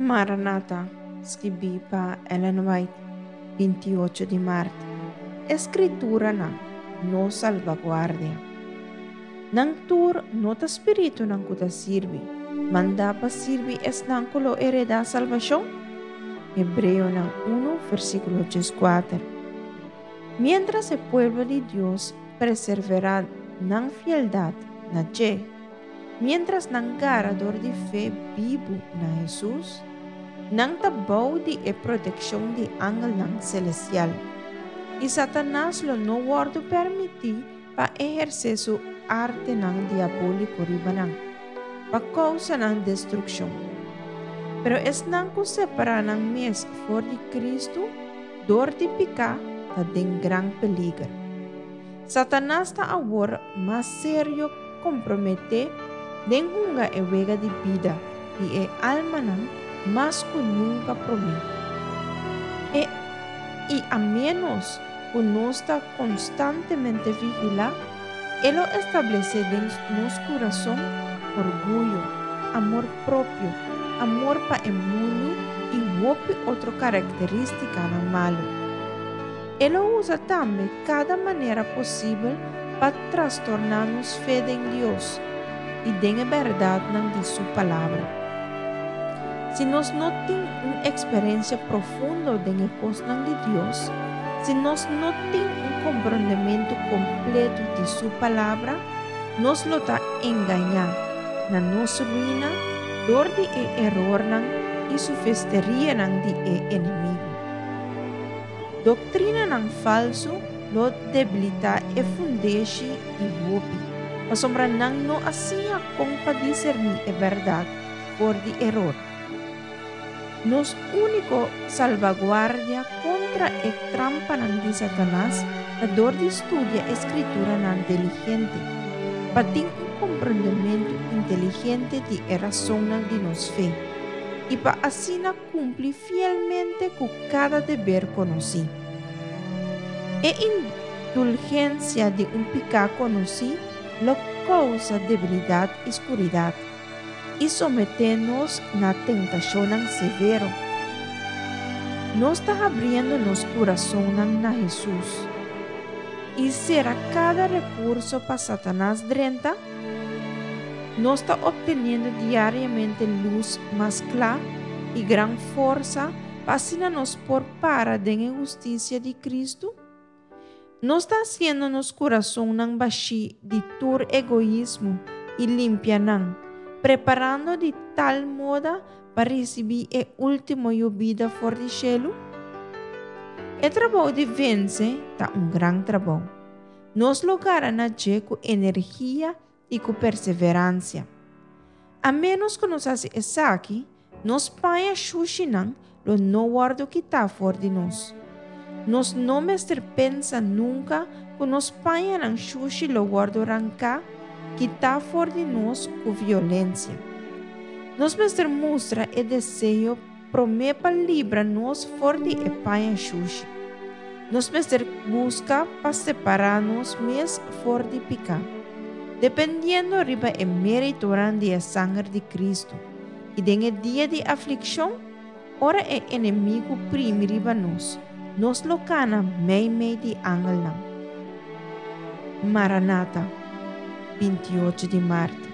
Maranata, scrivì pa Ellen White, 28 di marzo. Escritura na, no salvaguardia. Nang tur nota spiritu nang kuta sirvi, manda pa sirvi es nang kulo hereda salvación. Hebreo nang 1, versículo 4. Mientras el pueblo de Dios perseverará nang fieldad na je, mientras nang garador de fe vivo na Jesús, nang tabaw di e proteksyon di angel ng celestial. Y Satanás lo no guardo permiti pa ejercer su arte ng diabólico ribanang, pa causa ng destruksyon. Pero es nang ko separa ng mes for di Cristo, dor di pika ta den gran peligro. Satanás ta awor mas serio compromete den hunga e wega di vida di e alma nang mas que nunca promete. Y a menos que no está constantemente vigila, Él establece en nuestro corazón orgullo, amor propio, amor para el mundo y otra característica no malo. Él usa también cada manera posible para trastornarnos fe en Dios y de verdad de su palabra. Si nos no tenemos una experiencia profunda de la cosa de Dios, si nos no tenemos un comprendimiento completo de su palabra, nos lo está engañando, nos ruina, dor de error y su festería de enemigo. Doctrina falso lo debilita e fundesci y wopi, mas sombra no hacía compa discernir la verdad por de error. Nos único salvaguardia contra el trampa de Satanás, la dor de estudia escritura diligente, para tener un comprendimiento inteligente de la razón de nos fe, y para así cumplir fielmente con cada deber conocido. E indulgencia de un pecado conocido lo causa debilidad y oscuridad, y someternos na tentación severo. Nos está abriendo nuestro corazón a Jesús. Y será cada recurso para Satanás drenta. Nos está obteniendo diariamente luz más clara y gran fuerza para así nos por para de la justicia de Cristo. Nos está haciendo nuestro corazón baixi de tur egoísmo y limpianan, preparando de tal modo para recibir el último vida for de cielo. El trabajo de vence está un gran trabajo. Nos logrará con energía y con perseverancia. A menos que nos hace eso aquí, nos paga shushinan lo no guardo que está for de nos. Nos no me pensa nunca que nos pagan shushi lo guardo ranca que está for de nós com violência. Nos mostra o desejo promete livrar nos for de epaia xuxi. Nos busca para separar-nos mes for de picar. Dependiendo riba e mérito de a sangre de Cristo. E em dia de aflição, ora é inimigo prime riba nos locana mei de angel. Maranata, 28 de março.